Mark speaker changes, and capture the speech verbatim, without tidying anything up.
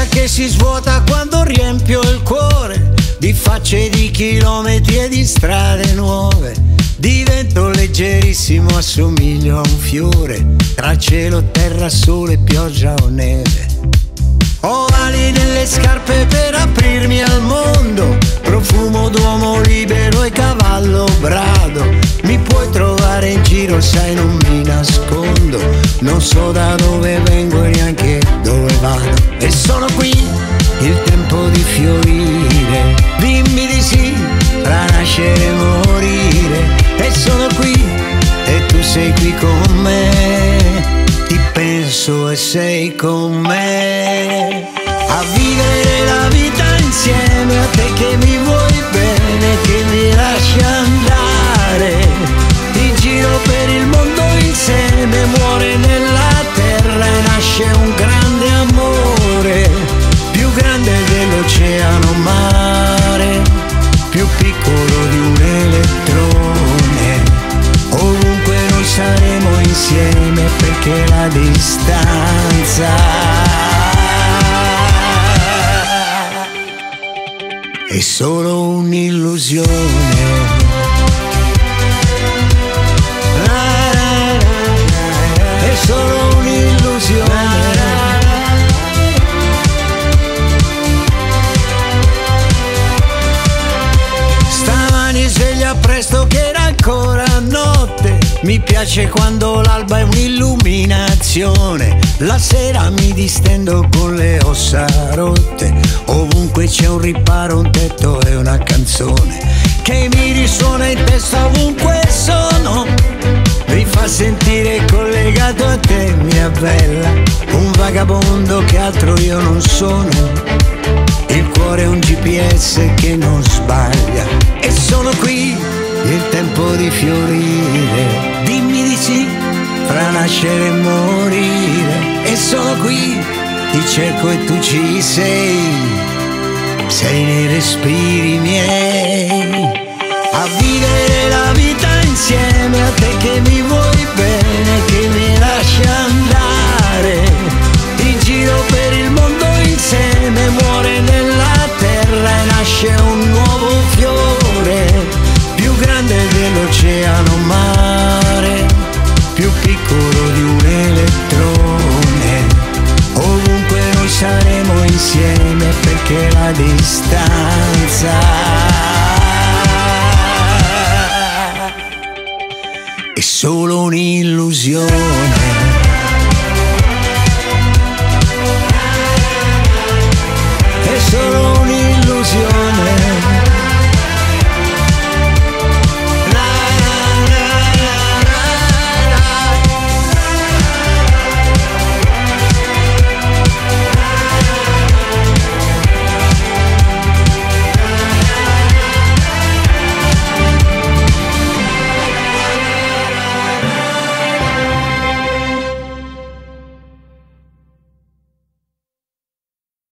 Speaker 1: perché si svuota quando riempio il cuore di facce, di chilometri e di strade nuove. Divento leggerissimo, assomiglio a un fiore, tra cielo, terra, sole, pioggia o neve. Ho ali nelle scarpe per aprirmi al mondo, profumo d'uomo libero e cavallo brado. Mi puoi trovare in giro, sai, non mi nascondo, non so da dove vengo e neanche dove vado. E sono qui, il tempo di fiorire, dimmi di sì, tra nascere e morire. E sono qui, e tu sei qui con me, ti penso e sei con me. A vivere la vita insieme a te che mi vuoi bene, che mi lasci andare in giro per il mondo insieme. Muore nella terra e nasce un grande amore, più grande dell'oceano mare, più piccolo di un elettrone. Ovunque noi saremo insieme perché la distanza è solo un'illusione. È solo un'illusione. Stamani sveglia presto che era ancora notte. Mi piace quando l'alba è un'illuminazione. La sera mi distendo con le ossa rotte. Ovunque c'è un riparo, un tetto e una canzone che mi risuona in testa ovunque sono. Mi fa sentire collegato a te, mia bella, un vagabondo che altro io non sono. Il cuore è un G P S che non sbaglia. E sono qui, il tempo di fiorire, dimmi di sì, fra nascere e morire. E sono qui, ti cerco e tu ci sei, sei nei respiri miei. A vivere la vita insieme a te che mi vuoi bene, che mi lasci andare in giro per il mondo insieme. Muore nella terra e nasce un nuovo fiore, più grande dell'oceano mare, più piccolo di un elettrone. Ovunque noi saremo insieme perché la distanza è solo un'illusione.